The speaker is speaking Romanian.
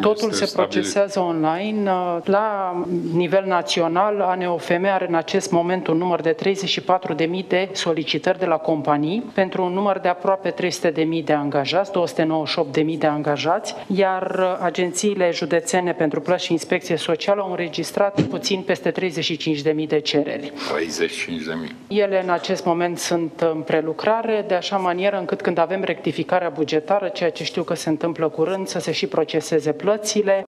Totul se procesează online. La nivel național, ANOFM are în acest moment un număr de 34.000 de solicitări de la companii pentru un număr de aproape 300.000 de angajați, 298.000 de angajați, iar agențiile județene pentru plăți și inspecție socială au înregistrat puțin peste 35.000 de cereri. 35.000. Ele în acest moment sunt în prelucrare, de așa manieră încât când avem rectificarea bugetară, ceea ce știu că se întâmplă curând, să se și proceseze plățile.